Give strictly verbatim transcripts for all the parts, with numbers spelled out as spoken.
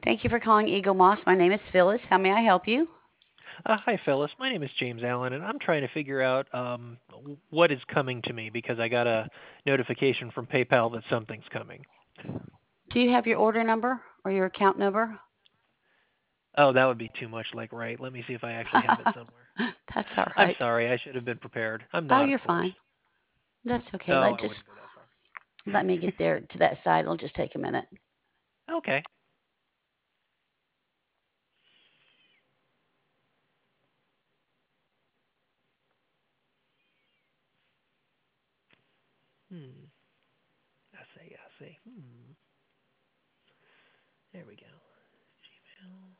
Thank you for calling Eagle Moss. My name is Phyllis. How may I help you? Uh, hi, Phyllis. My name is James Allen, and I'm trying to figure out um, what is coming to me because I got a notification from PayPal that something's coming. Do you have your order number or your account number? Oh, that would be too much like right. Let me see if I actually have it somewhere. That's all I'm right. sorry. I should have been prepared. I'm Oh, not, of you're course. fine. That's okay. Oh, Let I just wouldn't go that far. let me get there to that side. It'll just take a minute. Okay. Hmm. I see. I see. Hmm. There we go. Gmail.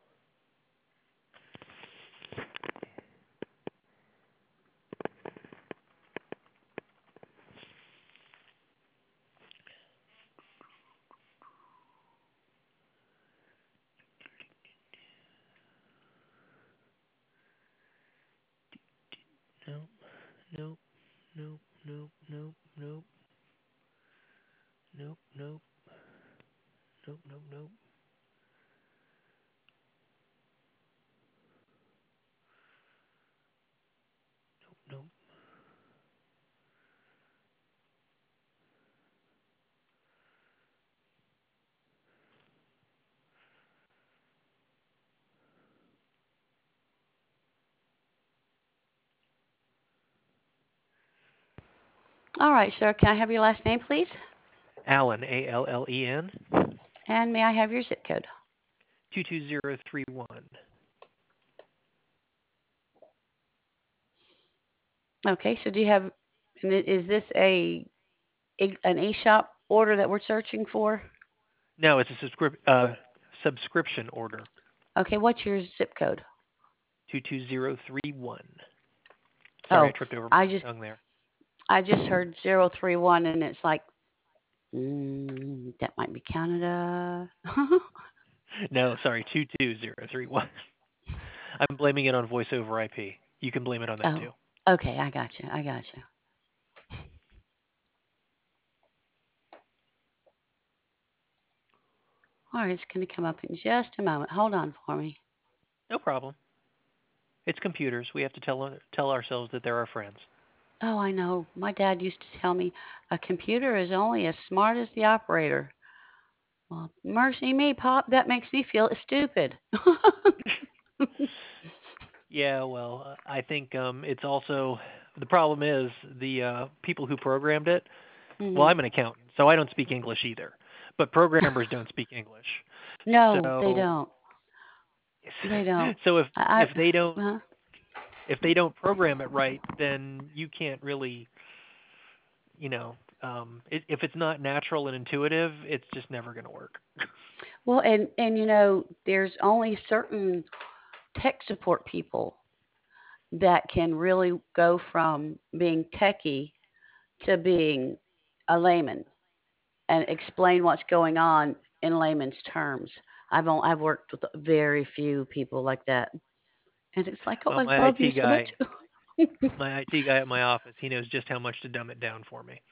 Nope. Nope. Nope. Nope. Nope. Nope. Nope. Nope. Nope. Nope. Nope. Nope. All right, sir. Can I have your last name, please? Allen. A L L E N. And may I have your zip code? Two two zero three one. Okay. So do you have? and i- Is this a a- an e-shop order that we're searching for? No, it's a subscrip- uh, subscription order. Okay. What's your zip code? two two zero three one. Sorry, I Oh, tripped over I my just tongue there. I just heard zero three one, and it's like mm, that might be Canada. No, sorry, two two zero three one. I'm blaming it on voice over I P. You can blame it on that Oh, too. okay. I got you. I got you. All right, it's going to come up in just a moment. Hold on for me. No problem. It's computers. We have to tell tell ourselves that they're our friends. Oh, I know. My dad used to tell me a computer is only as smart as the operator. Well, mercy me, Pop. That makes me feel stupid. Yeah, well, uh, I think um, it's also the problem is the uh, people who programmed it. Well, hmm I'm an accountant, so I don't speak English either. But programmers don't speak English. No, they So don't. They don't. so if I, if they don't I uh, if they don't program it right, then you can't really, you know, um, it, if it's not natural and intuitive, it's just never going to work. well, and and you know, there's only certain tech support people that can really go from being techie to being a layman and explain what's going on in layman's terms. I've only, I've worked with very few people like that, and it's like, oh, Well, I my love you I T so much. guy, my I T guy at my office, he knows just how much to dumb it down for me.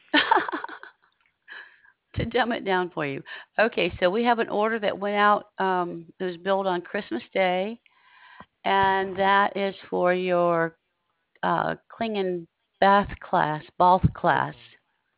To dumb it down for you. Okay, so we have an order that went out. Um, it was billed on Christmas Day, and that is for your uh, Klingen bath class, bath class. Oh,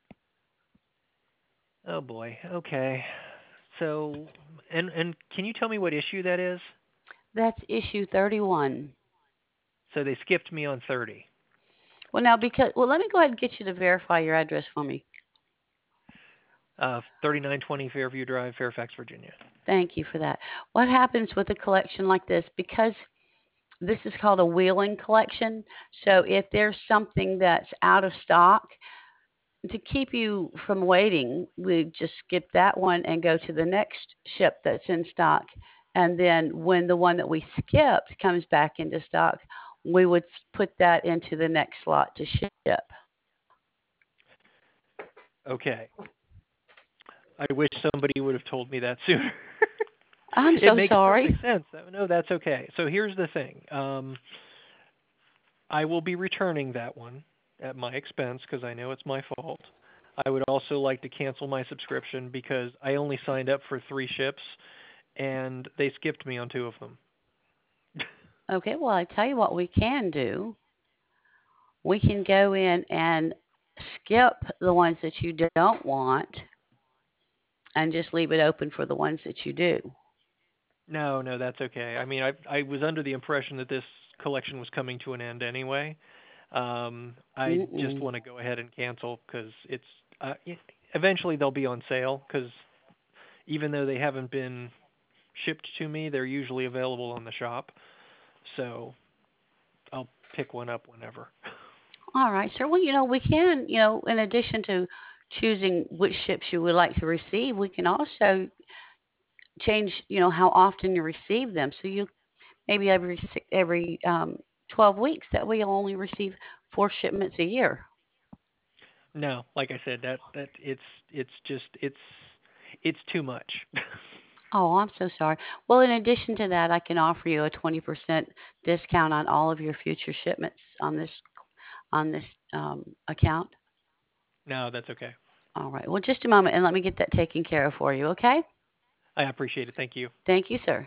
oh boy. Okay. So, and and can you tell me what issue that is? That's issue thirty-one. So they skipped me on thirty. Well, now because well, let me go ahead and get you to verify your address for me. Uh, thirty-nine twenty Fairview Drive, Fairfax, Virginia. Thank you for that. What happens with a collection like this? Because this is called a wheeling collection. So if there's something that's out of stock, to keep you from waiting, we just skip that one and go to the next ship that's in stock. And then when the one that we skipped comes back into stock, we would put that into the next slot to ship. Okay. I wish somebody would have told me that sooner. I'm It so makes sorry. perfect sense. No, that's okay. So here's the thing. Um, I will be returning that one at my expense because I know it's my fault. I would also like to cancel my subscription because I only signed up for three ships and they skipped me on two of them. Okay, well, I tell you what we can do. We can go in and skip the ones that you don't want and just leave it open for the ones that you do. No, no, that's okay. I mean, I I was under the impression that this collection was coming to an end anyway. Um, I just Mm-mm. want to go ahead and cancel because it's uh, e- eventually they'll be on sale because even though they haven't been shipped to me, they're usually available on the shop. So I'll pick one up whenever. All right, sir. Well, you know, we can, you know, in addition to choosing which ships you would like to receive, we can also change, you know, how often you receive them. So you maybe every si- every um, twelve weeks. That way, you'll only receive four shipments a year. No, like I said, that that it's it's just it's it's too much. Oh, I'm so sorry. Well, in addition to that, I can offer you a twenty percent discount on all of your future shipments on this on this um, account. No, that's okay. All right. Well, just a moment, and let me get that taken care of for you. Okay? I appreciate it. Thank you. Thank you, sir.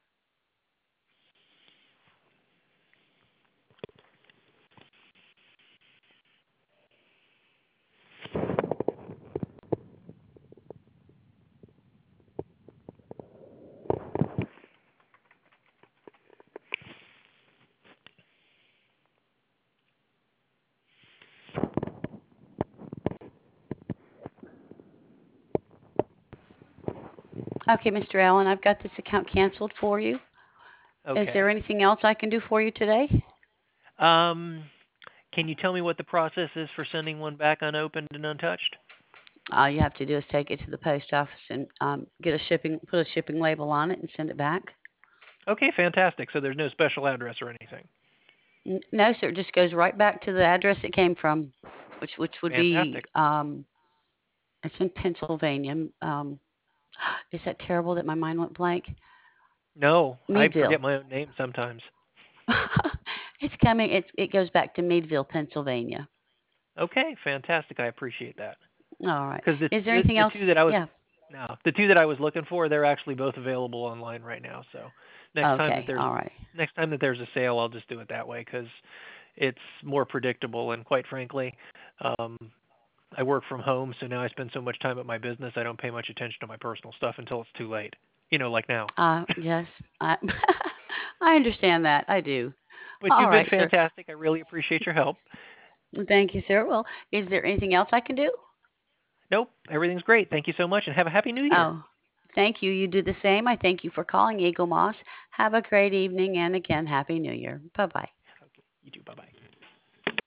Okay, mister Allen, I've got this account canceled for you. Is there Okay. anything else I can do for you today? Um, can you tell me what the process is for sending one back unopened and untouched? All you have to do is take it to the post office and um, get a shipping, put a shipping label on it, and send it back. Okay, fantastic. So there's no special address or anything. N- No, sir. It just goes right back to the address it came from, which which would be Fantastic. um, it's in Pennsylvania. Um, is that terrible that my mind went blank? No, I Meadville. forget my own name sometimes. It's coming. It it goes back to Meadville, Pennsylvania. Okay, fantastic. I appreciate that. All right. Because the, Is there the anything the else? two that I was Yeah. no, the two that I was looking for, they're actually both available online right now. So next time that Okay. there's All right. next time that there's a sale, I'll just do it that way because it's more predictable and quite frankly, um, I work from home, so now I spend so much time at my business, I don't pay much attention to my personal stuff until it's too late. You know, like now. Uh, yes. I I understand that. I do. But All you've been right, sir. fantastic. I really appreciate your help. Thank you, sir. Well, is there anything else I can do? Nope, everything's great. Thank you so much and have a happy new year. Oh, thank you. You do the same. I thank you for calling Eagle Moss. Have a great evening, and again, Happy New Year. Bye bye. Okay, you too. Bye bye.